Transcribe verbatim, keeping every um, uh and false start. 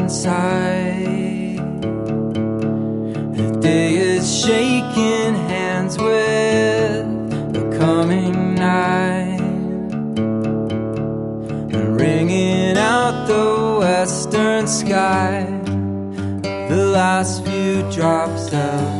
inside. The day is shaking hands with the coming night, and ringing out the western sky, the last few drops of